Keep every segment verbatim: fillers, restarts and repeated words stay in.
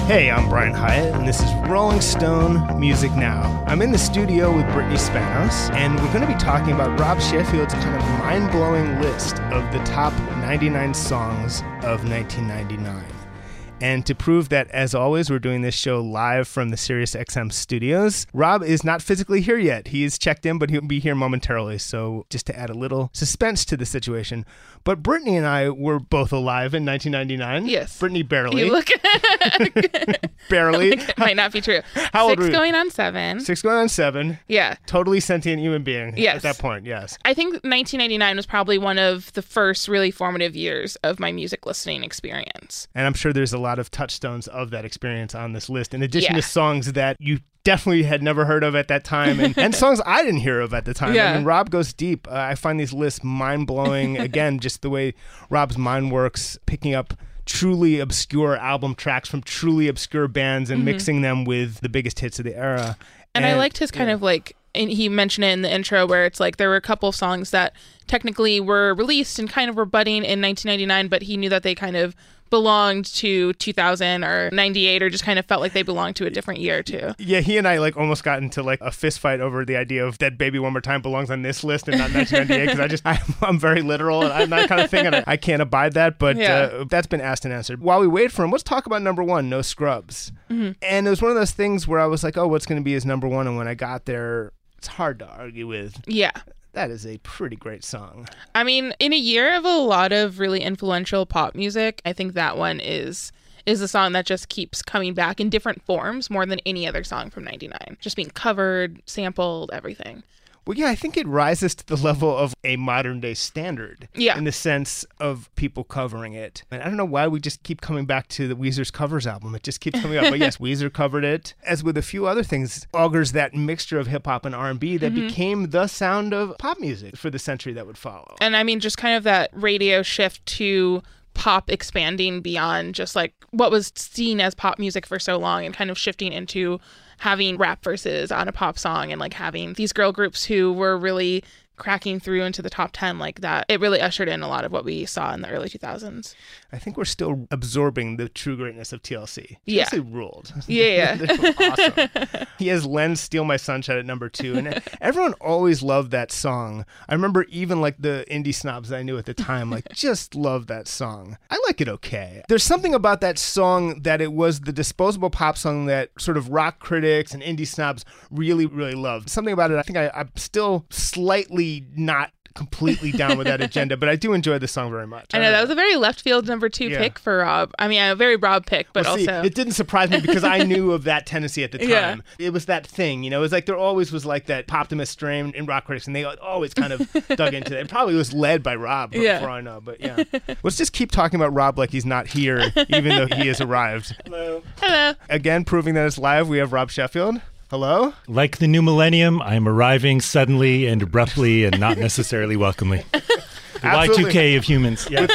Hey, I'm Brian Hyatt, and this is Rolling Stone Music Now. I'm in the studio with Brittany Spanos, and we're going to be talking about Rob Sheffield's kind of mind-blowing list of the top ninety-nine songs of nineteen ninety-nine. And to prove that, as always, we're doing this show live from the SiriusXM studios. Rob is not physically here yet. He is checked in, but he'll be here momentarily. So just to add a little suspense to the situation. But Brittany and I were both alive in nineteen ninety-nine. Yes. Brittany barely. You look barely. It might not be true. How Six old were you? going on seven. Six going on seven. Yeah. Totally sentient human being Yes. at that point, yes. I think nineteen ninety-nine was probably one of the first really formative years of my music listening experience. And I'm sure there's a lot of touchstones of that experience on this list, in addition Yeah. to songs that you definitely had never heard of at that time, and, and songs I didn't hear of at the time. Yeah. I mean, Rob goes deep. Uh, I find these lists mind-blowing. Again, just the way Rob's mind works, picking up truly obscure album tracks from truly obscure bands and Mm-hmm. mixing them with the biggest hits of the era. And, I liked his kind yeah. of like, and he mentioned it in the intro where it's like there were a couple of songs that technically were released and kind of were budding in nineteen ninety-nine, but he knew that they kind of belonged to two thousand or ninety-eight, or just kind of felt like they belonged to a different year too. Yeah, he and I like almost got into like a fist fight over the idea of Dead Baby One More Time belongs on this list and not nineteen ninety-eight, because I just I, I'm very literal and I'm that kind of thing, and I, I can't abide that. But Yeah. uh, that's been asked and answered. While we wait for him, let's talk about number one, No Scrubs. Mm-hmm. And it was one of those things where I was like, oh, what's going to be his number one? And when I got there, it's hard to argue with. Yeah. That is a pretty great song. I mean, in a year of a lot of really influential pop music, I think that one is is a song that just keeps coming back in different forms more than any other song from ninety-nine. Just being covered, sampled, everything. Well, yeah, I think it rises to the level of a modern day standard. Yeah. In the sense of people covering it. And I don't know why we just keep coming back to the Weezer's covers album. It just keeps coming up. But yes, Weezer covered it. As with a few other things, augurs that mixture of hip hop and R and B that Mm-hmm. became the sound of pop music for the century that would follow. And I mean, just kind of that radio shift to pop expanding beyond just like what was seen as pop music for so long, and kind of shifting into having rap verses on a pop song, and like having these girl groups who were really cracking through into the top ten like that. It really ushered in a lot of what we saw in the early two thousands. I think we're still absorbing the true greatness of T L C. Yeah. T L C ruled. Yeah, They were awesome. He has Len Steal My Sunshine at number two, and everyone always loved that song. I remember even like the indie snobs I knew at the time, like just loved that song. I like it okay. There's something about that song that it was the disposable pop song that sort of rock critics and indie snobs really, really loved. Something about it, I think I, I'm still slightly not completely down with that agenda, but I do enjoy the song very much. I know that was a very left field number two Yeah. pick for Rob. I mean, a very broad pick, but Well, see, also it didn't surprise me because I knew of that tendency at the time. Yeah. It was that thing, you know, it was like there always was like that Poptimist strain in rock critics, and they always kind of dug into it. It probably was led by Rob, for, Yeah. for all I know, but yeah. Let's just keep talking about Rob like he's not here, even though he has arrived. Hello. hello. Again, proving that it's live, we have Rob Sheffield. Hello? Like the new millennium, I'm arriving suddenly and abruptly and not necessarily welcomely. The Y two K of humans. Yeah.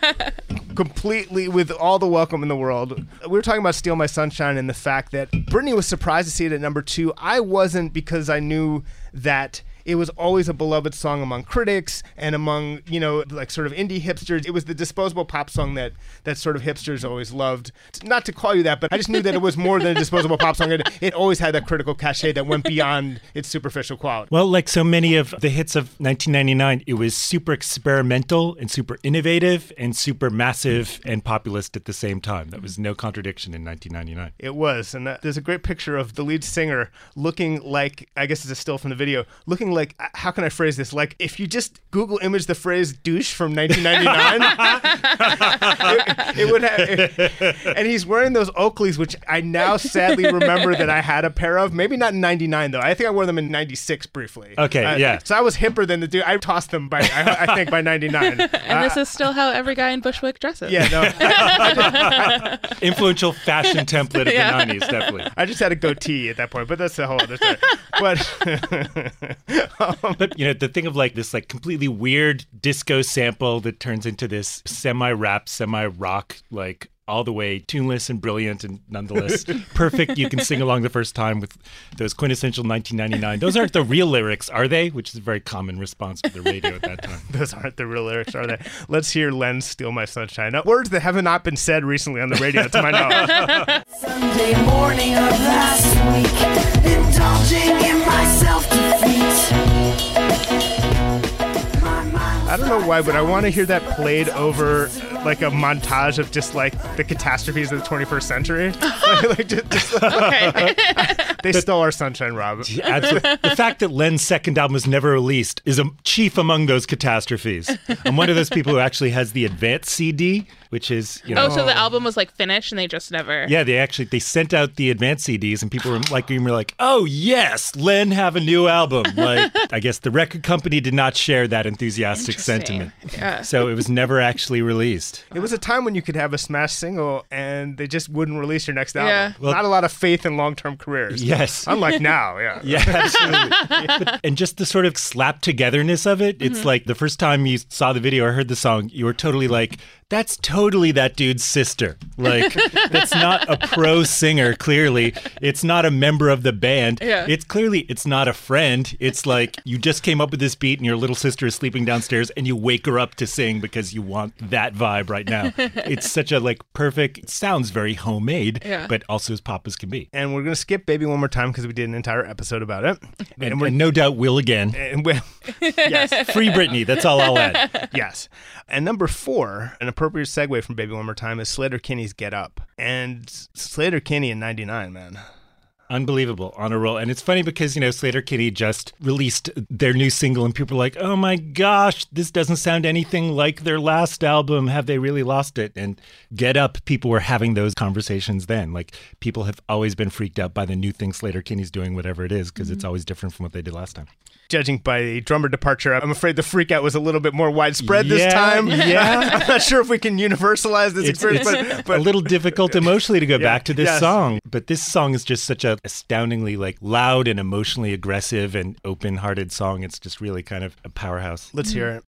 Completely with all the welcome in the world. We were talking about Steal My Sunshine and the fact that Brittany was surprised to see it at number two. I wasn't, because I knew that it was always a beloved song among critics and among, you know, like sort of indie hipsters. It was the disposable pop song that that sort of hipsters always loved. Not to call you that, but I just knew that it was more than a disposable pop song. It, it always had that critical cachet that went beyond its superficial quality. Well, like so many of the hits of nineteen ninety-nine, it was super experimental and super innovative and super massive and populist at the same time. That was no contradiction in nineteen ninety-nine. It was. And uh, there's a great picture of the lead singer looking like, I guess it's a still from the video, looking like, how can I phrase this? Like, if you just Google image the phrase douche from nineteen ninety-nine, it, it would have, it, and he's wearing those Oakleys, which I now sadly remember that I had a pair of. Maybe not in ninety-nine, though. I think I wore them in ninety-six briefly. Okay, uh, yeah. So I was hipper than the dude. I tossed them by, I, I think, by ninety-nine. And Uh, this is still how every guy in Bushwick dresses. Yeah, no. I, I, Influential fashion template of Yeah. the nineties, definitely. I just had a goatee at that point, but that's a whole other story. But, um, But, you know, the thing of like this like completely weird disco sample that turns into this semi-rap, semi-rock like all the way tuneless and brilliant and nonetheless perfect. You can sing along the first time with those quintessential nineteen ninety-nine. Those aren't the real lyrics, are they? Which is a very common response to the radio at that time. Those aren't the real lyrics, are they? Let's hear Len Steal My Sunshine. Now, words that have not been said recently on the radio, to my knowledge. Sunday morning of last week, indulging in my self-defeat. I don't know why, but I want to hear that played over like a montage of just like the catastrophes of the twenty-first century. like, like, just, just, Okay. They stole our sunshine, Rob. Yeah, absolutely. The fact that Len's second album was never released is a chief among those catastrophes. I'm one of those people who actually has the advanced C D, which is, you know. Oh, so the album was like finished and they just never. Yeah, they actually they sent out the advanced C Ds and people were like, were like, oh yes, Len have a new album. Like, I guess the record company did not share that enthusiastic sentiment. Yeah. So it was never actually released. It was a time when you could have a smash single and they just wouldn't release your next album. Yeah. Well, not a lot of faith in long-term careers. Yes. Unlike now, yeah. Yeah, absolutely. But, and just the sort of slap togetherness of it. It's Mm-hmm. like the first time you saw the video or heard the song, you were totally like, that's totally that dude's sister. Like, that's not a pro singer, clearly. It's not a member of the band. Yeah. It's clearly, it's not a friend. It's like you just came up with this beat and your little sister is sleeping downstairs and you wake her up to sing because you want that vibe right now. It's such a like perfect, it sounds very homemade, Yeah. but also as pop as can be. And we're going to skip Baby One More Time because we did an entire episode about it. And, And we're and no doubt will again. and we yes, Free Britney, that's all I'll add. yes. And number four, an appropriate segue from Baby One More Time, is Sleater-Kinney's Get Up. And Sleater-Kinney in ninety-nine, man. Unbelievable, on a roll. And it's funny because, you know, Sleater-Kinney just released their new single and people are like, oh my gosh, this doesn't sound anything like their last album. Have they really lost it? And Get Up, people were having those conversations then. Like, people have always been freaked out by the new thing Sleater-Kinney's doing, whatever it is, because Mm-hmm. it's always different from what they did last time. Judging by the drummer departure, I'm afraid the freak out was a little bit more widespread this Yeah, time. yeah. I'm not sure if we can universalize this It's, experience, it's but, but a little difficult emotionally to go Yeah, back to this yes. song. But this song is just such a astoundingly like loud and emotionally aggressive and open-hearted song. It's just really kind of a powerhouse. let's hear it.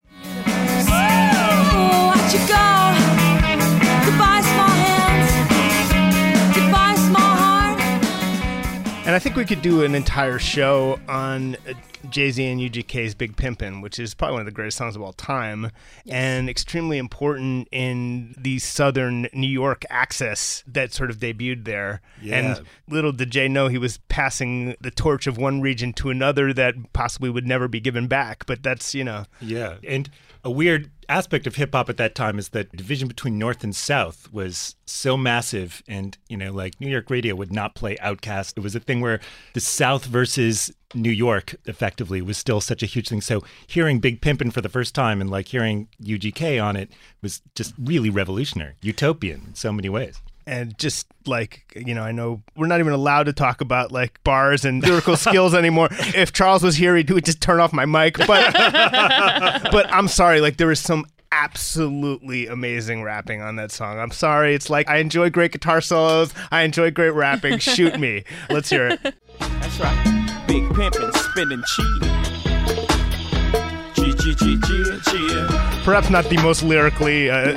Oh, watch you go. Goodbye, small hands. Goodbye, small heart. And I think we could do an entire show on uh, Jay-Z and U G K's Big Pimpin', which is probably one of the greatest songs of all time, and extremely important in the southern New York access that sort of debuted there. Yeah. And little did Jay know he was passing the torch of one region to another that possibly would never be given back. But that's, you know... Yeah. And a weird aspect of hip hop at that time is that the division between North and South was so massive. And, you know, like New York radio would not play Outkast. It was a thing where the South versus New York effectively was still such a huge thing. So hearing Big Pimpin' for the first time and like hearing U G K on it was just really revolutionary, utopian in so many ways. And just like, you know, I know we're not even allowed to talk about like bars and lyrical skills anymore. If Charles was here, he would just turn off my mic. But but I'm sorry, like there was some absolutely amazing rapping on that song. I'm sorry. It's like I enjoy great guitar solos. I enjoy great rapping. Shoot me. Let's hear it. That's right. Big pimpin', spending cheating. G G G G G. Perhaps not the most lyrically uh,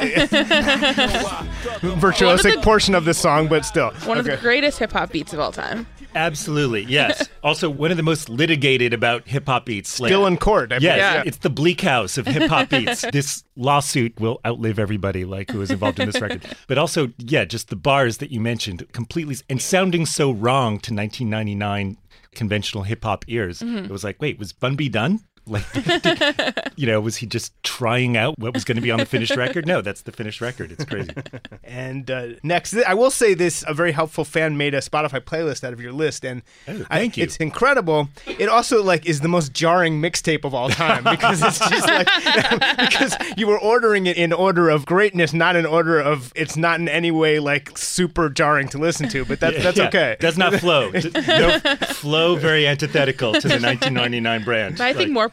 virtuosic the- portion of this song, but still. One of Okay. the greatest hip hop beats of all time. Absolutely, yes. Also, one of the most litigated about hip hop beats. Like, Still in court. I Yes, believe. Yeah. it's the bleak house of hip hop beats. This lawsuit will outlive everybody like who was involved in this record. But also, yeah, just the bars that you mentioned completely and sounding so wrong to nineteen ninety-nine conventional hip hop ears. It was like, wait, was Bun B done? Like, did- you know, was he just trying out what was going to be on the finished record? No, that's the finished record. It's crazy. And uh, next, I will say this: a very helpful fan made a Spotify playlist out of your list, and Oh, I- thank you. It's incredible. It also like is the most jarring mixtape of all time because it's just like because you were ordering it in order of greatness, not in order of it's not in any way like super jarring to listen to. But that's that's Yeah, okay. Does not flow. D- No flow very antithetical to the nineteen ninety-nine brand. But I think Like, more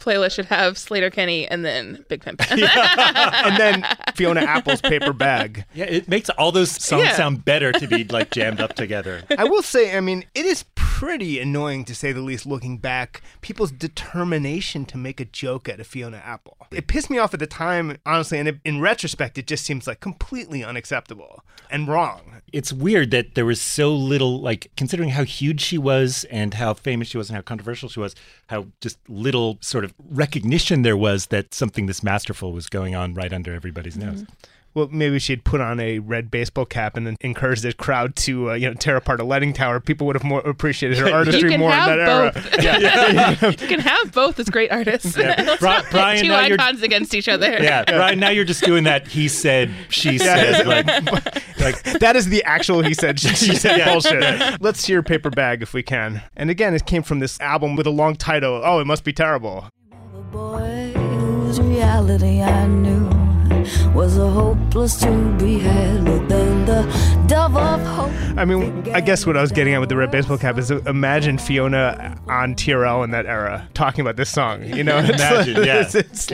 playlist should have Sleater-Kinney and then Big Pimpin'. And then Fiona Apple's Paper Bag. Yeah, it makes all those songs Yeah. sound better to be like jammed up together. I will say, I mean, it is pretty annoying to say the least looking back, people's determination to make a joke at a Fiona Apple. It pissed me off at the time, honestly, and it, in retrospect, it just seems like completely unacceptable and wrong. It's weird that there was so little, like, considering how huge she was and how famous she was and how controversial she was, how just little sort of recognition there was that something this masterful was going on right under everybody's nose. Mm-hmm. Well, maybe she'd put on a red baseball cap and then encourage the crowd to, uh, you know, tear apart a lighting tower. People would have more appreciated her artistry can more in have that era. both. Yeah. You can have both as great artists. Yeah. Let's Bri- not pit Brian, two now you're- icons against each other. Yeah, Brian, now you're just doing that he said, she said, like, like That is the actual he said, she, she said Yeah. bullshit. Let's hear Paper Bag if we can. And again, it came from this album with a long title. Oh, it must be terrible. The boy whose reality I knew was a hopeless to be had, but then the dove of hope. I mean, I guess what I was getting at with the red baseball cap is imagine Fiona on T R L in that era talking about this song. You know, It's imagine, like- yeah. it's, it's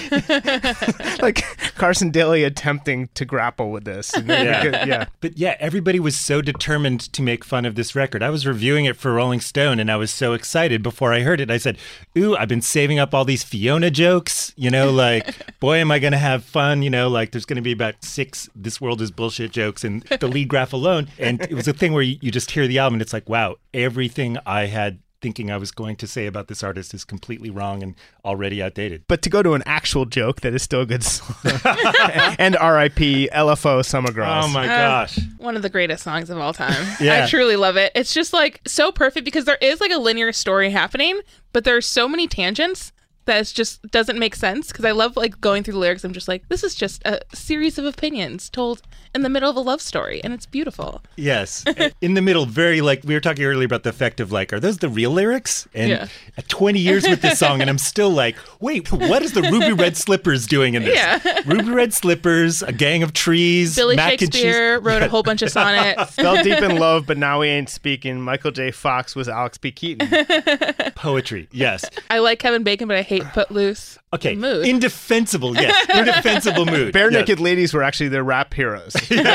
yeah. like, like Carson Daly attempting to grapple with this. And then Yeah. we could- yeah. But yeah, everybody was so determined to make fun of this record. I was reviewing it for Rolling Stone and I was so excited before I heard it. I said, ooh, I've been saving up all these Fiona jokes, you know, like, boy, am I going to have fun, you know, like there's going to be about six This World is Bullshit jokes in the lead graph alone. And it was a thing where you, you just hear the album and it's like, wow, everything I had thinking I was going to say about this artist is completely wrong and already outdated. But to go to an actual joke that is still a good song. And R I P L F O Summer Girls. Oh my Uh, gosh. One of the greatest songs of all time. Yeah. I truly love it. It's just like so perfect because there is like a linear story happening, but there are so many tangents that it just doesn't make sense. Because I love like going through the lyrics. I'm just like, this is just a series of opinions told in the middle of a love story, and it's beautiful. Yes. In the middle, very like, we were talking earlier about the effect of like, are those the real lyrics? And Yeah. at twenty years with this song, and I'm still like, wait, what is the Ruby Red Slippers doing in this? Yeah. Ruby Red Slippers, A Gang of Trees, Billy mac and cheese. Shakespeare wrote a whole bunch of sonnets. Fell deep in love, but now we ain't speaking. Michael J. Fox was Alex P. Keaton. Poetry, yes. I like Kevin Bacon, but I hate Footloose. Okay, Mood. indefensible, yes. Indefensible mood. Bare yes. Naked Ladies were actually their rap heroes.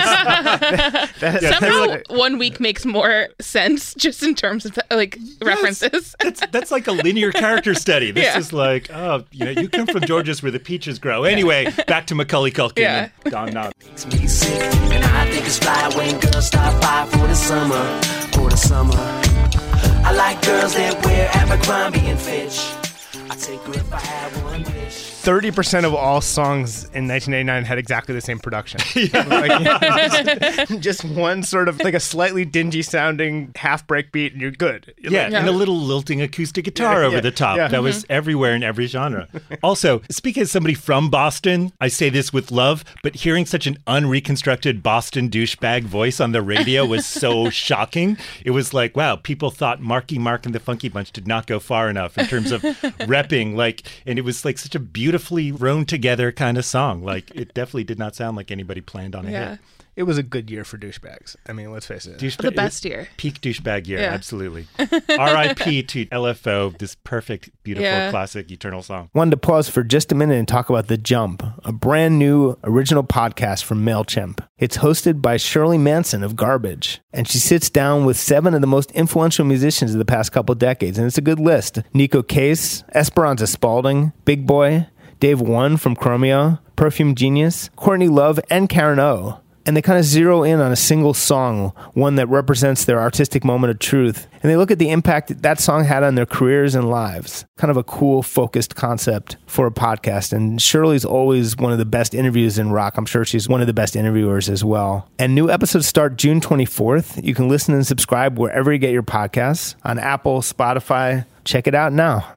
That- that- Yeah. Somehow, one week makes more sense just in terms of like references. That's that's like a linear character study. This Yeah. is like, oh, you know, you come from Georgia's where the peaches grow. Anyway, back to Macaulay Culkin Yeah. and Don Knotts. Makes me sick, and I think it's fly when girls stop by for the summer, for the summer. I like girls that wear Abercrombie and Fitch. I take her if I had one wish. thirty percent of all songs in nineteen eighty-nine had exactly the same production. Like, just, just one sort of like a slightly dingy sounding half break beat and you're good. You're Yeah, like- and a little lilting acoustic guitar Yeah, over yeah, the top. yeah. That was everywhere in every genre. Also, speaking as somebody from Boston, I say this with love, but hearing such an unreconstructed Boston douchebag voice on the radio was so shocking. It was like, wow, people thought Marky Mark and the Funky Bunch did not go far enough in terms of repping. Like, and it was like such a beautifully thrown together kind of song. Like, it definitely did not sound like anybody planned on a Yeah. hit. It was a good year for douchebags. I mean, let's face it. Douchebag- The best year. Peak douchebag year, Yeah. absolutely. R I P to L F O, this perfect, beautiful, Yeah. classic, eternal song. Wanted to pause for just a minute and talk about The Jump, a brand new original podcast from MailChimp. It's hosted by Shirley Manson of Garbage, and she sits down with seven of the most influential musicians of the past couple decades, and it's a good list. Nico Case, Esperanza Spalding, Big Boy, Dave One from Chromeo, Perfume Genius, Courtney Love, and Karen O. And they kind of zero in on a single song, one that represents their artistic moment of truth. And they look at the impact that, that song had on their careers and lives. Kind of a cool, focused concept for a podcast. And Shirley's always one of the best interviews in rock. I'm sure she's one of the best interviewers as well. And new episodes start June twenty-fourth. You can listen and subscribe wherever you get your podcasts, on Apple, Spotify. Check it out now.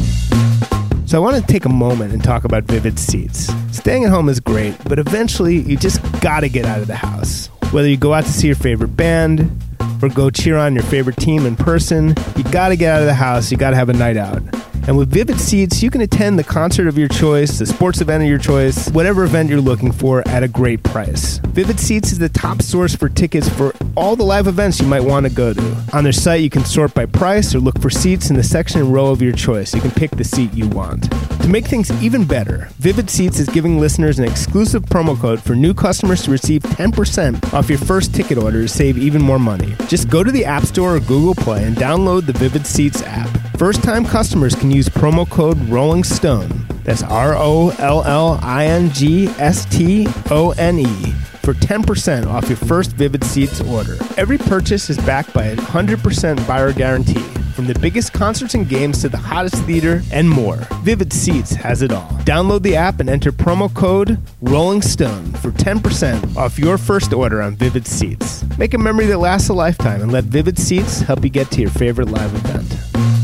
So I want to take a moment and talk about Vivid Seats. Staying at home is great, but eventually you just gotta get out of the house. Whether you go out to see your favorite band or go cheer on your favorite team in person, you gotta get out of the house, you gotta have a night out. And with Vivid Seats, you can attend the concert of your choice, the sports event of your choice, whatever event you're looking for at a great price. Vivid Seats is the top source for tickets for all the live events you might want to go to. On their site, you can sort by price or look for seats in the section and row of your choice. You can pick the seat you want. To make things even better, Vivid Seats is giving listeners an exclusive promo code for new customers to receive ten percent off your first ticket order to save even more money. Just go to the App Store or Google Play and download the Vivid Seats app. First-time customers can use promo code Rolling Stone. That's R O L L I N G S T O N E for ten percent off your first Vivid Seats order. Every purchase is backed by a one hundred percent buyer guarantee. From the biggest concerts and games to the hottest theater and more, Vivid Seats has it all. Download the app and enter promo code Rolling Stone for ten percent off your first order on Vivid Seats. Make a memory that lasts a lifetime and let Vivid Seats help you get to your favorite live event.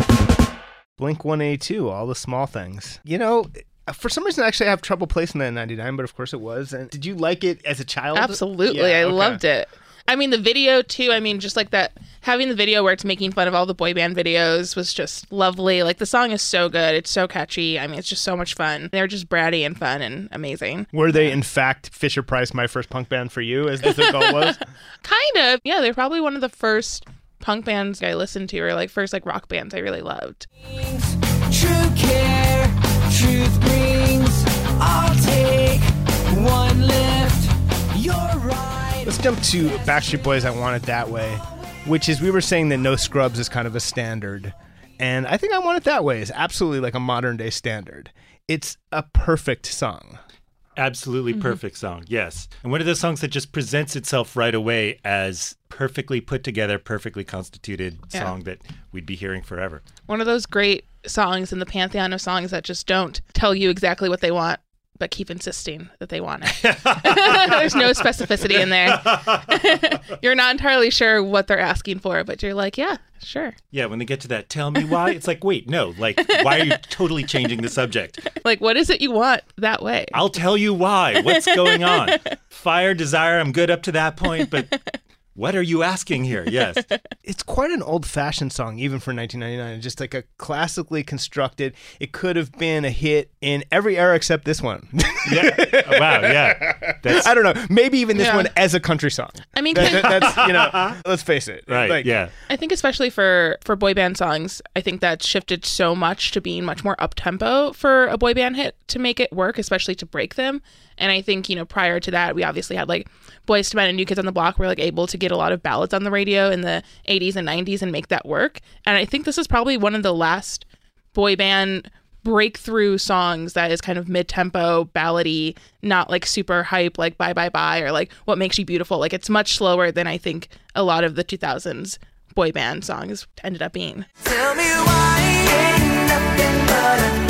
Blink one eighty-two, All the Small Things. You know, for some reason, actually, I have trouble placing that in ninety-nine, but of course it was. And did you like it as a child? Absolutely. Yeah, I okay. loved it. I mean, the video, too. I mean, just like that, having the video where it's making fun of all the boy band videos was just lovely. Like, the song is so good. It's so catchy. I mean, it's just so much fun. They're just bratty and fun and amazing. Were they, in fact, Fisher-Price, My First Punk Band for You, as, as their goal was? Kind of. Yeah, they're probably one of the first punk bands I listened to, or like first like rock bands I really loved. True care, truth brings. I'll take one lift. You're right. Let's jump to Backstreet Boys' I Want It That Way, which is, we were saying that No Scrubs is kind of a standard. And I think I Want It That Way is absolutely like a modern day standard. It's a perfect song. Absolutely perfect song, yes. And one of those songs that just presents itself right away as perfectly put together, perfectly constituted Yeah. song that we'd be hearing forever. One of those great songs in the pantheon of songs that just don't tell you exactly what they want, but keep insisting that they want it. There's no specificity in there. You're not entirely sure what they're asking for, but you're like, yeah, sure. Yeah, when they get to that, tell me why, it's like, wait, no, like, why are you totally changing the subject? Like, what is it you want that way? I'll tell you why. What's going on? Fire, desire, I'm good up to that point, but what are you asking here? Yes. It's quite an old-fashioned song, even for nineteen ninety-nine. It's just like a classically constructed, it could have been a hit in every era except this one. Yeah. Wow, yeah. That's, I don't know. Maybe even this Yeah. one as a country song. I mean, That- that- that's, you know, let's face it. right, Like, yeah. I think especially for, for boy band songs, I think that's shifted so much to being much more up-tempo for a boy band hit to make it work, especially to break them. And I think, you know, prior to that, we obviously had like Boyz two Men and New Kids on the Block were like able to get a lot of ballads on the radio in the eighties and nineties and make that work. And I think this is probably one of the last boy band breakthrough songs that is kind of mid-tempo, ballady, not like super hype, like Bye Bye Bye or like What Makes You Beautiful. Like it's much slower than I think a lot of the two thousands boy band songs ended up being. Tell me why ain't nothing but a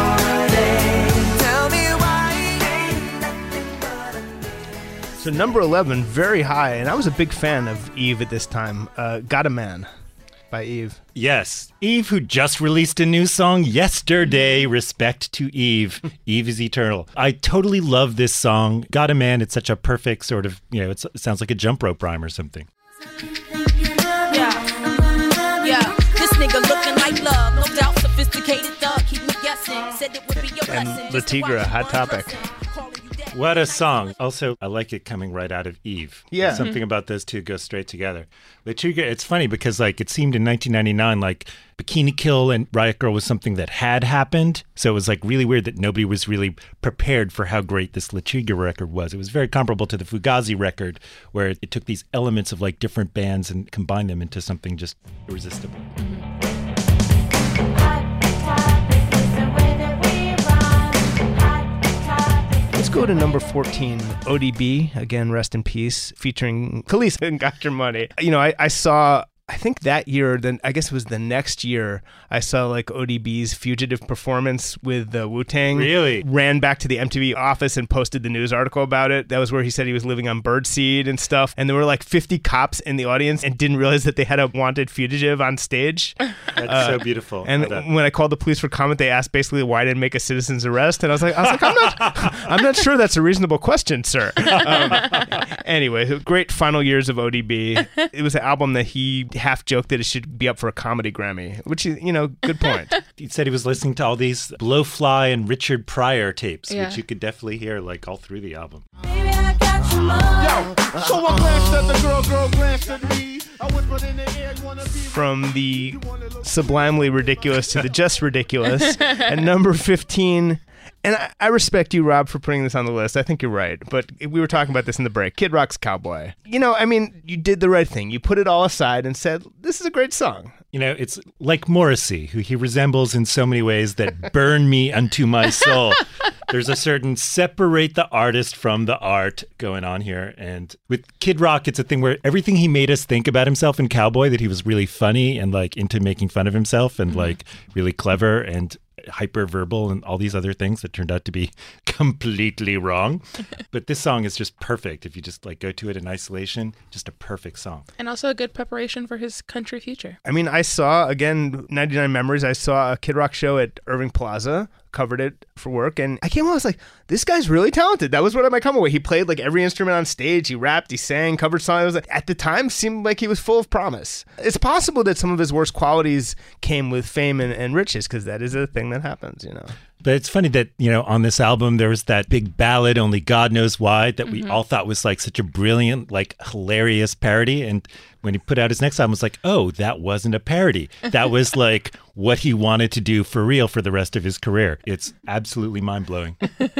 party. Tell me why ain't nothing but a So number eleven, very high, and I was a big fan of Eve at this time. Uh, Got a Man by Eve. Yes. Eve, who just released a new song yesterday. Respect to Eve. Eve is eternal. I totally love this song. Got a Man. It's such a perfect sort of, you know, it's, it sounds like a jump rope rhyme or something. Yeah, yeah. This nigga looking like love, no doubt, sophisticated thug. Keep me guessing. Said it would be your And blessing. La Tigra, Hot Topic. What a song. Also, I like it coming right out of Eve. Yeah. Something about those two goes straight together. La Tigra, it's funny because like it seemed in nineteen ninety-nine like Bikini Kill and Riot Girl was something that had happened. So it was like really weird that nobody was really prepared for how great this La Tigra record was. It was very comparable to the Fugazi record where it took these elements of like different bands and combined them into something just irresistible. Let's go to number fourteen, O D B, again, rest in peace, featuring Khalees and Got Your Money. You know, I, I saw, I think that year, then I guess it was the next year, I saw like O D B's Fugitive performance with the Wu-Tang. Really? Ran back to the M T V office and posted the news article about it. That was where he said he was living on birdseed and stuff. And there were like fifty cops in the audience and didn't realize that they had a wanted fugitive on stage. That's so beautiful. And I love that. when I called the police for comment, they asked basically why I didn't make a citizen's arrest, and I was like, I was like, I'm not, I'm not sure that's a reasonable question, sir. Um, anyway, great final years of O D B. It was an album that he half joked that it should be up for a comedy Grammy, which is, you know, good point. He said he was listening to all these Blowfly and Richard Pryor tapes, Yeah. which you could definitely hear like all through the album. Baby, I got your love. Yo, so I glanced at the girl, girl glanced at me. I whispered in the air, you wanna be From the sublimely ridiculous to the just ridiculous. At number fifteen, and I, I respect you, Rob, for putting this on the list. I think you're right. But we were talking about this in the break. Kid Rock's Cowboy. You know, I mean, you did the right thing. You put it all aside and said, this is a great song. You know, it's like Morrissey, who he resembles in so many ways that burn me unto my soul. There's a certain separate the artist from the art going on here. And with Kid Rock, it's a thing where everything he made us think about himself in Cowboy, that he was really funny and like into making fun of himself and mm-hmm. like really clever and hyper-verbal and all these other things that turned out to be completely wrong. But this song is just perfect. If you just like go to it in isolation, just a perfect song. And also a good preparation for his country future. I mean, I saw, again, ninety-nine Memories, I saw a Kid Rock show at Irving Plaza, covered it for work, and I came out, I was like, this guy's really talented. That was what I might come away. He played like every instrument on stage. He rapped, he sang, covered songs. It was like, at the time, seemed like he was full of promise. It's possible that some of his worst qualities came with fame and, and riches, because that is a thing that happens, you know. But it's funny that, you know, on this album, there was that big ballad, Only God Knows Why, that we mm-hmm. all thought was like such a brilliant, like hilarious parody. And when he put out his next album, it was like, oh, that wasn't a parody. That was like what he wanted to do for real for the rest of his career. It's absolutely mind-blowing.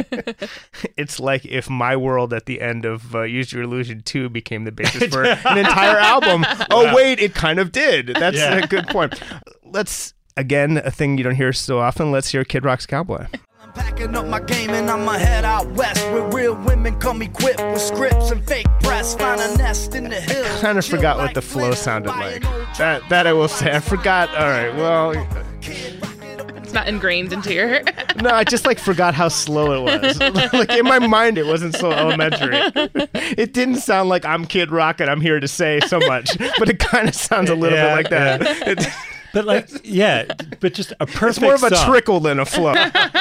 It's like if My World at the end of uh, Use Your Illusion two became the basis for an entire album. Oh, wow. Wait, it kind of did. That's yeah. a good point. Let's... Again, a thing you don't hear so often. Let's hear Kid Rock's Cowboy. I'm packing up my game and I'ma head out west where real women come equipped with scripts and fake press. Find a nest in the hills. I kind of forgot what the flow sounded like. That that I will say. I forgot. All right, well... It's not ingrained into your... No, I just like forgot how slow it was. Like in my mind, it wasn't so elementary. It didn't sound like I'm Kid Rock and I'm here to say so much, but it kind of sounds a little yeah, bit like that. Yeah. It, But like, yeah, but just a perfect It's more of a song. trickle than a flow.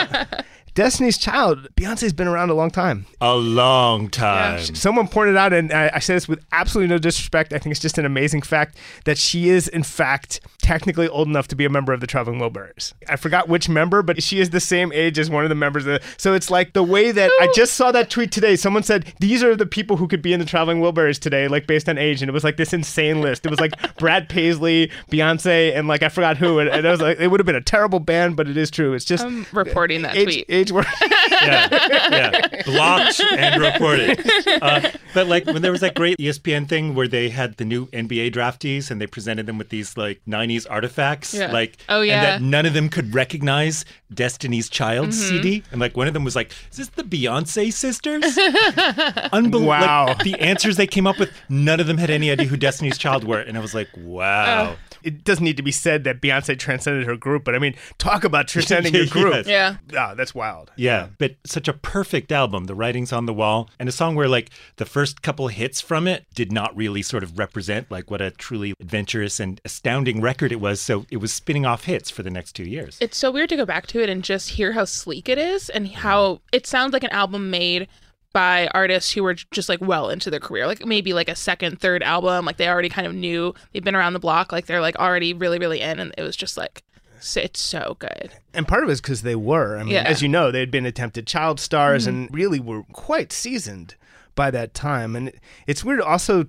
Destiny's Child, Beyonce's been around a long time. A long time. Yeah. Someone pointed out, and I, I say this with absolutely no disrespect, I think it's just an amazing fact, that she is, in fact, technically old enough to be a member of the Traveling Wilburys. I forgot which member, but she is the same age as one of the members. Of the, so it's like the way that, I just saw that tweet today. Someone said, these are the people who could be in the Traveling Wilburys today, like based on age. And it was like this insane list. It was like Brad Paisley, Beyonce, and like I forgot who. And, and I was like, it would have been a terrible band, but it is true. It's just... I'm reporting that age, tweet. Age work. Yeah, yeah. Blocked and reported. Uh, but like when there was that great E S P N thing where they had the new N B A draftees and they presented them with these like nineties artifacts, yeah. like oh yeah, and that none of them could recognize Destiny's Child mm-hmm. C D, and like one of them was like, "Is this the Beyonce sisters?" Unbelievable! Wow. Like, the answers they came up with, none of them had any idea who Destiny's Child were, and I was like, "Wow." Oh. It doesn't need to be said that Beyonce transcended her group, but I mean, talk about transcending your group. Yes. Yeah. Oh, that's wild. Yeah, but such a perfect album. The writing's on the wall. And a song where like the first couple hits from it did not really sort of represent like what a truly adventurous and astounding record it was. So it was spinning off hits for the next two years. It's so weird to go back to it and just hear how sleek it is and how it sounds like an album made by artists who were just like well into their career, like maybe like a second, third album, like they already kind of knew, they've been around the block, like they're like already really, really in, and it was just like, it's so good. And part of it is because they were. I mean, yeah. as you know, they had been attempted child stars mm-hmm. and really were quite seasoned by that time. And it's weird also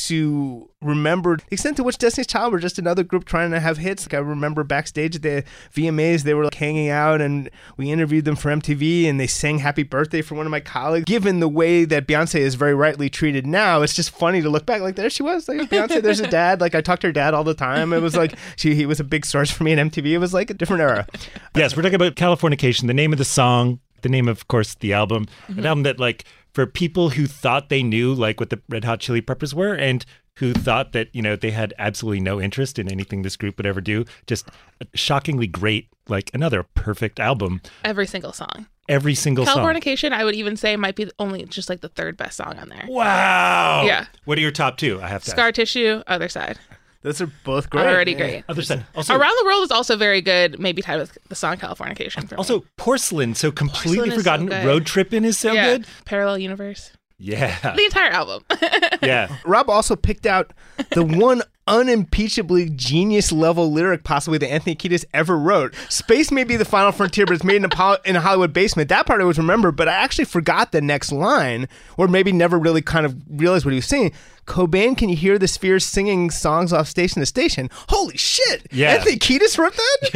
to remember the extent to which Destiny's Child were just another group trying to have hits. Like I remember backstage at the V M As, they were like hanging out and we interviewed them for M T V and they sang Happy Birthday for one of my colleagues. Given the way that Beyonce is very rightly treated now, it's just funny to look back like there she was, like Beyonce, there's her dad. Like I talked to her dad all the time. It was like, she he was a big source for me at M T V. It was like a different era. Yes, we're talking about Californication, the name of the song, the name of, of course, the album, mm-hmm. an album that like, for people who thought they knew like what the Red Hot Chili Peppers were and who thought that, you know, they had absolutely no interest in anything this group would ever do. Just shockingly great, like another perfect album. Every single song. Every single song. Californication, I would even say might be only just like the third best song on there. Wow. Yeah. What are your top two? I have to Scar ask. Tissue, Other Side. Those are both great. Already yeah. great. Other Side. Also, Around the World is also very good, maybe tied with the song Californication. For also me. Porcelain, so completely Porcelain is forgotten. so good. Road Trippin' is so yeah. good. Parallel Universe. Yeah. The entire album. Yeah. Rob also picked out the one unimpeachably genius level lyric possibly that Anthony Kiedis ever wrote. Space may be the final frontier, but it's made in a, pol- in a Hollywood basement. That part I always remember, but I actually forgot the next line, or maybe never really kind of realized what he was saying. Cobain, can you hear the Spheres singing songs off station to station? Holy shit! Yeah. Anthony Kiedis wrote that?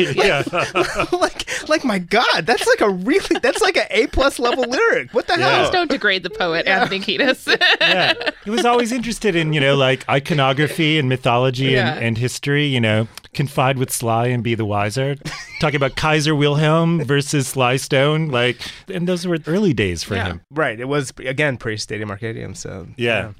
Yeah. like, like my God, that's like a really, that's like an A plus level lyric. What the Yeah. hell? Just don't degrade the poet, Anthony Kiedis. Yeah. He was always interested in, you know, like iconography and mythology Yeah. and, and history, you know, confide with Sly and be the wiser. Talking about Kaiser Wilhelm versus Sly Stone, like, and those were early days for Yeah. him. Right. It was, again, pre-Stadium Arcadium, so. Yeah.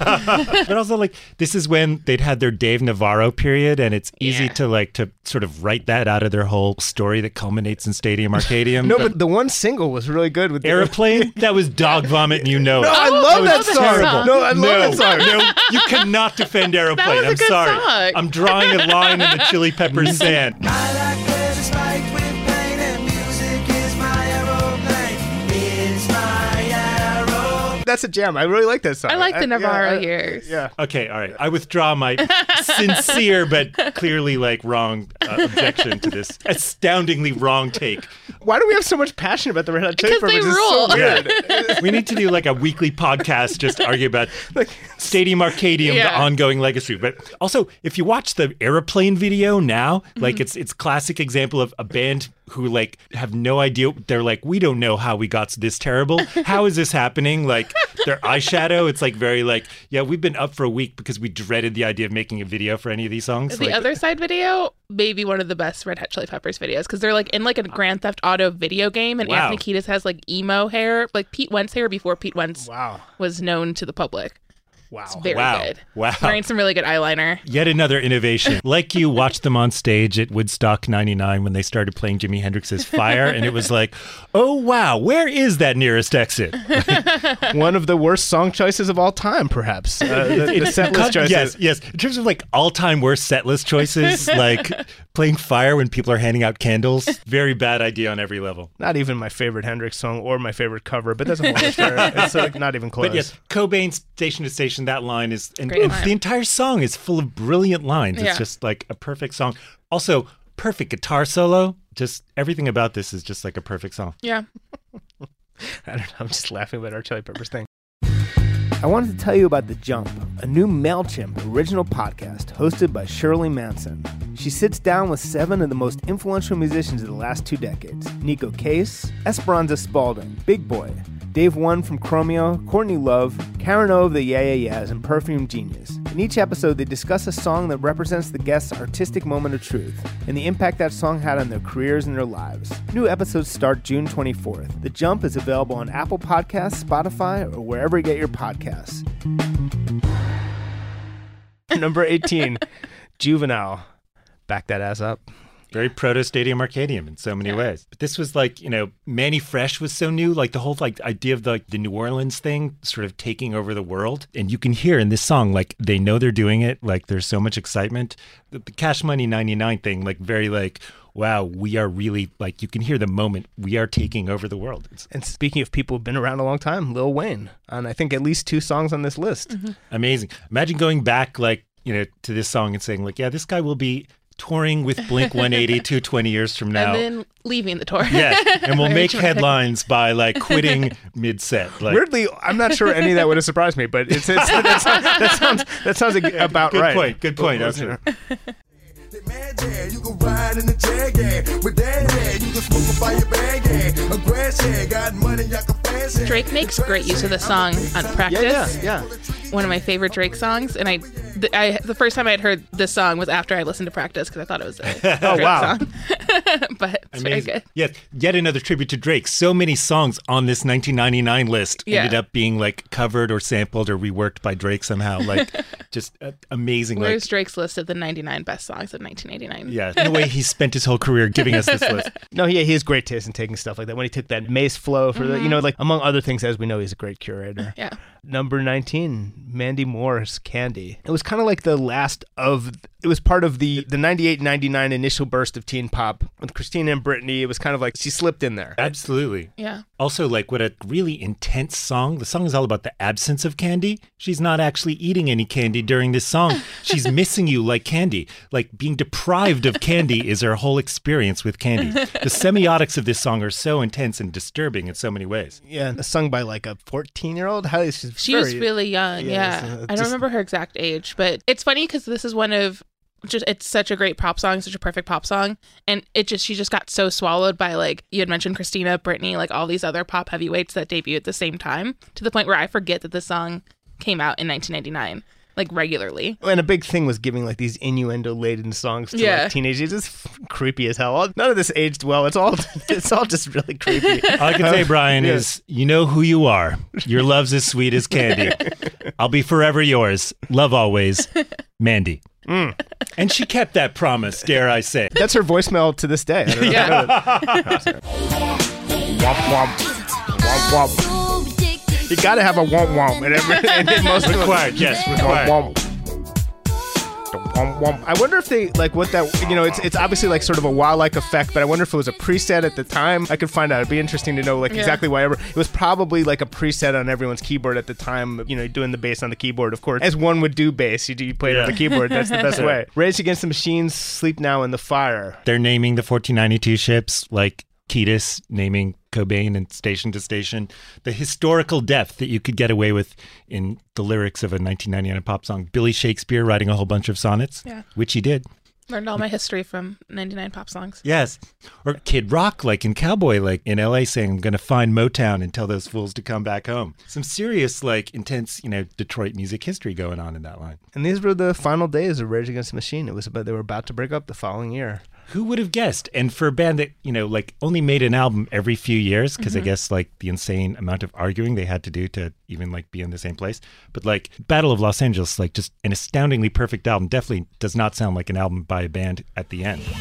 But also, like, this is when they'd had their Dave Navarro period, and it's easy Yeah. to, like, to sort of write that out of their whole story that culminates in Stadium Arcadium. No, but the one single was really good with the Airplane, that was dog vomit, and you know No, it. I love that love that song. song. No, I love no, that song. no, you cannot defend Airplane. was a I'm good sorry. song. I'm drawing a line in the Chili Peppers sand. I like pleasure spiked with pain, and music is my aeroplane. It's my aeroplane. That's a jam. I really like that song. I like the yeah, Navarro I- years. Yeah. Okay, all right. I withdraw my sincere but clearly like wrong uh, objection to this astoundingly wrong take. Why do we have so much passion about the Red Hot Chili Because they Peppers? It's rule. so Yeah. weird. We need to do like a weekly podcast just to argue about Like, Stadium Arcadium, the Yeah. ongoing legacy. But also, if you watch the Airplane video now, like it's it's classic example of a band who like have no idea. They're like, we don't know how we got this terrible. How is this happening? Like their eyeshadow, it's like very like, yeah, we've been up for a week because we dreaded the idea of making a video for any of these songs. The Like, Other Side video, maybe one of the best Red Hot Chili Peppers videos, because they're like in like a Grand Theft Auto video game, and Wow. Anthony Kiedis has like emo hair, like Pete Wentz hair before Pete Wentz wow. was known to the public. Wow. It's very Wow. good. Wow. Wearing some really good eyeliner. Yet another innovation. Like you watched them on stage at Woodstock ninety-nine when they started playing Jimi Hendrix's Fire, and it was like, oh, wow, where is that nearest exit? One of the worst song choices of all time, perhaps. Uh, the, the set list Cut- choices. Yes, yes. In terms of like all-time worst set list choices, like playing Fire when people are handing out candles, very bad idea on every level. Not even my favorite Hendrix song or my favorite cover, but that's a whole other story. It's like not even close. But yes, Cobain's Station to Station, that line is, and, Great and line. the entire song is full of brilliant lines. Yeah. It's just like a perfect song. Also, perfect guitar solo. Just everything about this is just like a perfect song. Yeah. I don't know. I'm just laughing about our Chili Peppers thing. I wanted to tell you about The Jump, a new MailChimp original podcast hosted by Shirley Manson. She sits down with seven of the most influential musicians of the last two decades. Nico Case, Esperanza Spalding, Big Boy, Dave One from Chromeo, Courtney Love, Karen O of the Yeah Yeah Yeahs, and Perfume Genius. In each episode, they discuss a song that represents the guest's artistic moment of truth and the impact that song had on their careers and their lives. New episodes start June twenty-fourth. The Jump is available on Apple Podcasts, Spotify, or wherever you get your podcasts. Number eighteen, Juvenile. Back that ass up. Very proto Stadium Arcadium in so many ways. But this was like, you know, Manny Fresh was so new, like the whole like idea of the, like the New Orleans thing sort of taking over the world. And you can hear in this song, like they know they're doing it. Like there's so much excitement. The, the Cash Money ninety-nine thing, like very like, wow, we are really like, you can hear the moment we are taking over the world. It's And speaking of people who've been around a long time, Lil Wayne on I think at least two songs on this list. amazing. Imagine going back like, you know, to this song and saying like, yeah, this guy will be touring with Blink one eighty-two twenty years from now. And then leaving the tour. Yes, and we'll Very make dramatic. headlines by like quitting mid-set. Like, Weirdly, I'm not sure any of that would have surprised me, but it's, it's that, sounds, that sounds that sounds about good right. point. Good point. But- Absolutely. Man, yeah, you can ride in the Jag, yeah. With that, yeah, you can smoke a fire bag, yeah. A grass, yeah, got money, I can fancy. Drake makes great use of the song on Practice. Yeah, yeah, yeah. One of my favorite Drake songs, and I, th- I the first time I had heard this song was after I listened to Practice because I thought it was a Oh, Drake wow. song. But it's very Amazing. good. Yes, yet another tribute to Drake. So many songs on this nineteen ninety-nine list Yeah. ended up being like covered or sampled or reworked by Drake somehow. Like, just uh, amazing. Where's Like, Drake's list of the ninety-nine best songs of nineteen eighty-nine? yeah, in a way, he spent his whole career giving us this list. No, yeah, he has great taste in taking stuff like that. When he took that Mace flow for the, you know, like among other things, as we know, he's a great curator. Yeah. Number nineteen, Mandy Moore's Candy. It was kind of like the last of, it was part of the, the ninety-eight ninety-nine initial burst of teen pop with Christina and Britney. It was kind of like she slipped in there. Absolutely. Yeah. Also, like, what a really intense song. The song is all about the absence of candy. She's not actually eating any candy during this song. She's missing you like candy. Like, being deprived of candy is her whole experience with candy. The semiotics of this song are so intense and disturbing in so many ways. Yeah, sung by like a fourteen-year-old. How is she? She very, was really young, yeah, yeah. so I don't just- remember her exact age, but it's funny because this is one of just it's such a great pop song, such a perfect pop song, and it just she just got so swallowed by, like, you had mentioned Christina, Britney, like all these other pop heavyweights that debuted at the same time, to the point where I forget that the song came out in nineteen ninety-nine, like, regularly. And a big thing was giving like these innuendo-laden songs to Yeah. like teenagers. It's f- creepy as hell. None of this aged well. It's all it's all just really creepy. All I can say, Brian, Yeah. is you know who you are. Your love's as sweet as candy. I'll be forever yours. Love always, Mandy. Mm. And she kept that promise, dare I say. That's her voicemail to this day. I don't know. Yeah. Womp womp. Womp womp. You gotta have a womp womp in every in most Required, yes, required. Womp womp. Womp womp. I wonder if they like what that you know. It's it's obviously like sort of a wow-like effect, but I wonder if it was a preset at the time. I could find out. It'd be interesting to know like Yeah. exactly why ever. It was probably like a preset on everyone's keyboard at the time. You know, doing the bass on the keyboard, of course, as one would do bass. You do you play it on Yeah. the keyboard. That's the best way. Rage Against the Machine, Sleep Now in the Fire. They're naming the fourteen ninety-two ships like Kiedis naming Cobain and Station to Station. The historical depth that you could get away with in the lyrics of a nineteen ninety-nine pop song. Billy Shakespeare writing a whole bunch of sonnets, Yeah. which he did. Learned all my history from ninety-nine pop songs. Yes. Or Kid Rock, like in Cowboy, like in L A saying, I'm going to find Motown and tell those fools to come back home. Some serious, like, intense, you know, Detroit music history going on in that line. And these were the final days of Rage Against the Machine. It was about they were about to break up the following year. Who would have guessed? And for a band that, you know, like only made an album every few years, because I Mhm. guess like the insane amount of arguing they had to do to even like be in the same place. But like Battle of Los Angeles, like just an astoundingly perfect album, definitely does not sound like an album by a band at the end.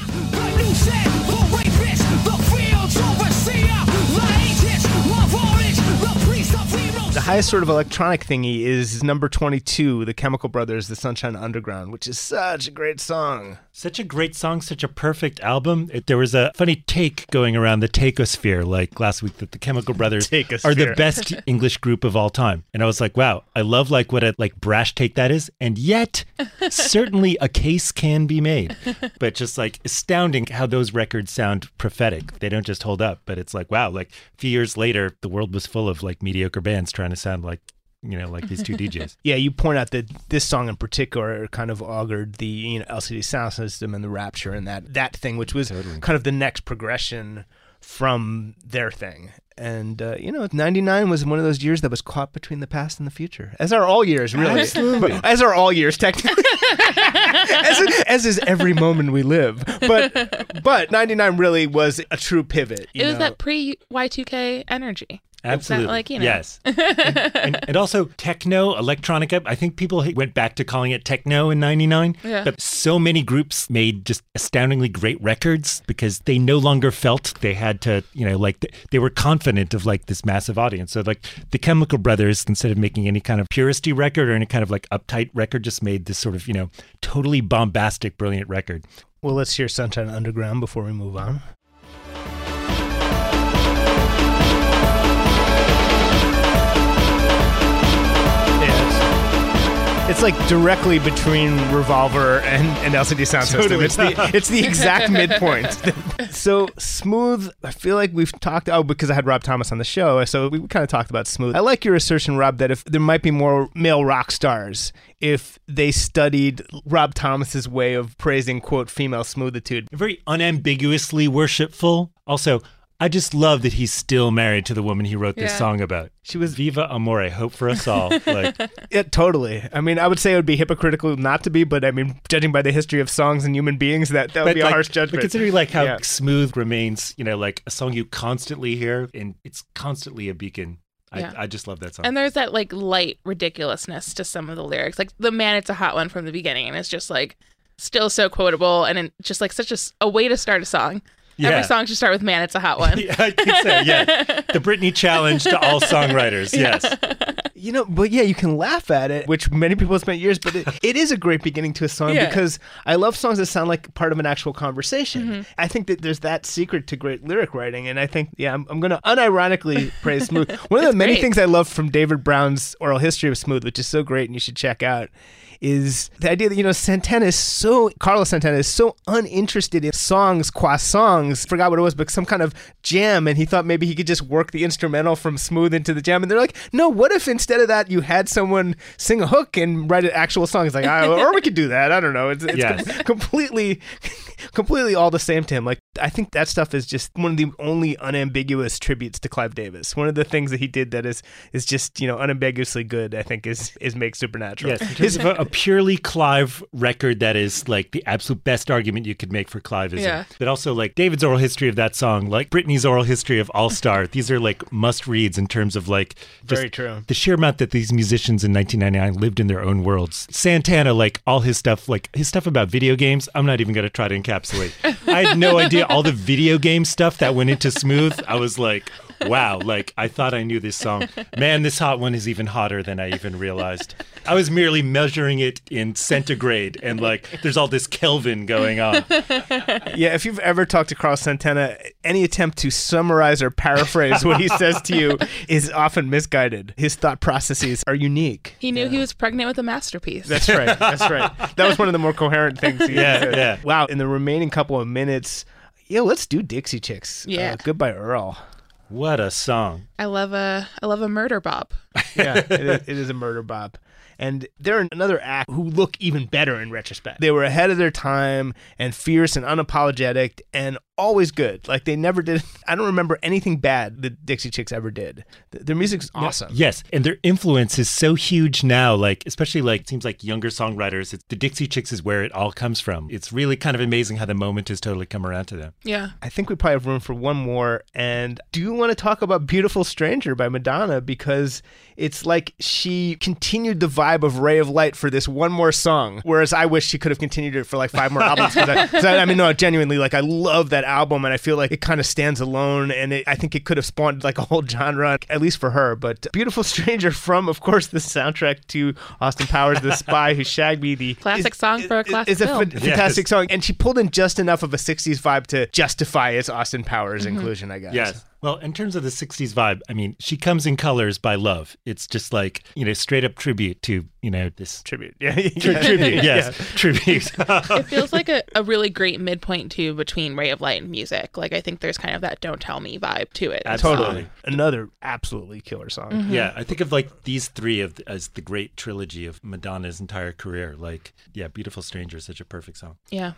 The highest sort of electronic thingy is number twenty-two, The Chemical Brothers, The Sunshine Underground, which is such a great song. Such a great song, such a perfect album. It, there was a funny take going around the Takeosphere, like last week, that the Chemical Brothers are the best English group of all time. And I was like, wow, I love like what a like brash take that is. And yet, certainly a case can be made. But just like astounding how those records sound prophetic. They don't just hold up, but it's like, wow, like a few years later, the world was full of like mediocre bands trying to sound like, you know, like these two D Js. Yeah, you point out that this song in particular kind of augured the you know L C D sound system and the Rapture and that that thing, which was Totally. kind of the next progression from their thing. And, uh, you know, ninety-nine was one of those years that was caught between the past and the future. As are all years, really. Absolutely. But, as are all years, technically. as, is, as is every moment we live. But but ninety-nine really was a true pivot. You It was know? that pre Y two K energy. Absolutely. That, like, you know. Yes. and, and, and also techno, electronica. I think people went back to calling it techno in ninety-nine. Yeah. But so many groups made just astoundingly great records because they no longer felt they had to, you know, like th- they were confident of like this massive audience. So like the Chemical Brothers, instead of making any kind of puristy record or any kind of like uptight record, just made this sort of, you know, totally bombastic, brilliant record. Well, let's hear Sunshine Underground before we move on. It's like directly between Revolver and, and L C D Sound System. Totally. It's the it's the exact midpoint. So Smooth, I feel like we've talked. Oh, because I had Rob Thomas on the show, so we kind of talked about Smooth. I like your assertion, Rob, that if there might be more male rock stars if they studied Rob Thomas's way of praising quote female smoothitude. Very unambiguously worshipful. Also, I just love that he's still married to the woman he wrote this Yeah. song about. She was Viva Amore, hope for us all. Like, Yeah, totally. I mean, I would say it would be hypocritical not to be, but I mean, judging by the history of songs and human beings, that, that would but be a like, harsh But judgment. considering like how Yeah. Smooth remains, you know, like a song you constantly hear, and it's constantly a beacon. Yeah. I, I just love that song. And there's that like light ridiculousness to some of the lyrics. Like the man, it's a hot one from the beginning, and it's just like still so quotable, and in, just like such a, s- a way to start a song. Yeah. Every song should start with "Man, it's a hot one." Yeah, I think so, yeah. The Britney challenge to all songwriters, yes. You know, but yeah, you can laugh at it, which many people have spent years, but it, it is a great beginning to a song Yeah. because I love songs that sound like part of an actual conversation. Mm-hmm. I think that there's that secret to great lyric writing, and I think, yeah, I'm, I'm going to unironically praise Smooth. One of the many great. things I love from David Brown's oral history of Smooth, which is so great and you should check out, is the idea that, you know, Santana is so, Carlos Santana is so uninterested in songs qua songs, forgot what it was, but some kind of jam, and he thought maybe he could just work the instrumental from Smooth into the jam, and they're like, no, what if instead of that you had someone sing a hook and write an actual song? It's like, ah, or we could do that, I don't know. It's, it's Yes. com- completely, completely all the same to him. Like, I think that stuff is just one of the only unambiguous tributes to Clive Davis. One of the things that he did that is is just, you know, unambiguously good, I think, is is Make Supernatural. Yes, in terms of a, a purely Clive record that is like the absolute best argument you could make for Cliveism. Yeah. But also like David's oral history of that song, like Britney's oral history of All Star. These are like must reads in terms of like just Very true. the sheer amount that these musicians in nineteen ninety-nine lived in their own worlds. Santana, like all his stuff, like his stuff about video games, I'm not even going to try to encapsulate. I had no idea all the video game stuff that went into Smooth. I was like, wow, like I thought I knew this song. Man, this hot one is even hotter than I even realized. I was merely measuring it in centigrade and like there's all this Kelvin going on. Yeah, if you've ever talked to Carlos Santana, any attempt to summarize or paraphrase what he says to you is often misguided. His thought processes are unique. He knew he was pregnant with a masterpiece. That's right. That's right. That was one of the more coherent things he Yeah, said. yeah. Wow, in the remaining couple of minutes, yeah, let's do Dixie Chicks. Yeah. Uh, Goodbye, Earl. What a song. I love a I love a murder bop. Yeah, it is, it is a murder bop. And they're another act who look even better in retrospect. They were ahead of their time and fierce and unapologetic and always good. Like they never did. I don't remember anything bad that Dixie Chicks ever did. Th- Their music's awesome. Yes, and their influence is so huge now, like especially like it seems like younger songwriters, it's, the Dixie Chicks is where it all comes from. It's really kind of amazing how the moment has totally come around to them. Yeah. I think we probably have room for one more. And do you want to talk about Beautiful Stranger by Madonna? Because it's like she continued the vibe of Ray of Light for this one more song, whereas I wish she could have continued it for like five more albums. Cause I, cause I, I mean, no, genuinely, like I love that album and I feel like it kind of stands alone and it, I think it could have spawned like a whole genre, at least for her. But Beautiful Stranger from, of course, the soundtrack to Austin Powers' The Spy Who Shagged Me. The Classic song for a classic It's a film. fa- fantastic Yes. song. And she pulled in just enough of a sixties vibe to justify its Austin Powers inclusion, I guess. Yes. Well, in terms of the sixties vibe, I mean, she comes in colors by love. It's just like, you know, straight up tribute to, you know, this Tribute. Yeah. tri- tribute. Yes, tribute. It feels like a, a really great midpoint too between Ray of Light and music. Like I think there's kind of that Don't Tell Me vibe to it. Absolutely. Totally. Another absolutely killer song. Yeah, I think of like these three of as the great trilogy of Madonna's entire career. Like, yeah, Beautiful Stranger is such a perfect song. Yeah.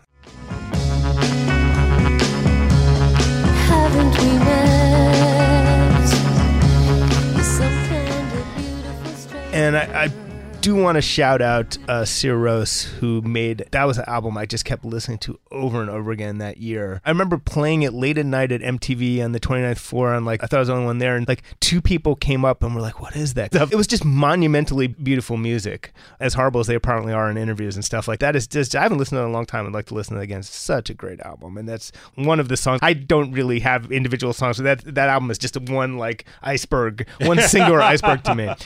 Haven't we met? You're some kind of beautiful stranger. And I, I do want to shout out uh, Cyr Rose, who made, that was an album I just kept listening to over and over again that year. I remember playing it late at night at M T V on the twenty-ninth floor, and like I thought I was the only one there, and like two people came up and were like, what is that stuff? It was just monumentally beautiful music, as horrible as they apparently are in interviews and stuff like that. Is just, I haven't listened to it in a long time. I'd like to listen to it again. It's such a great album, and that's one of the songs. I don't really have individual songs, so that that album is just one like iceberg, one singular iceberg to me.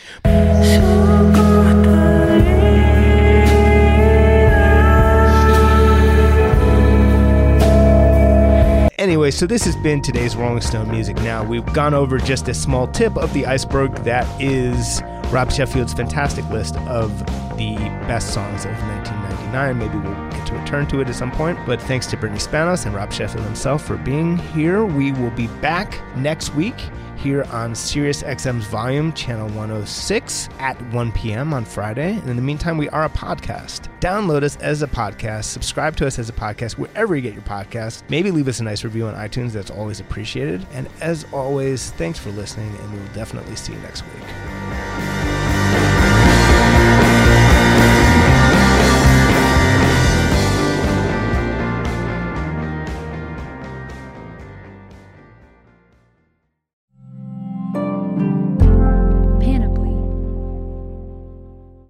Anyway, so this has been today's Rolling Stone Music Now. We've gone over just a small tip of the iceberg that is Rob Sheffield's fantastic list of the best songs of nineteen ninety-nine. Maybe we'll get to return to it at some point. But thanks to Britney Spanos and Rob Sheffield himself for being here. We will be back next week here on Sirius X M's Volume, Channel one oh six at one p.m. on Friday. And in the meantime, we are a podcast. Download us as a podcast. Subscribe to us as a podcast wherever you get your podcasts. Maybe leave us a nice review on iTunes. That's always appreciated. And as always, thanks for listening, and we will definitely see you next week.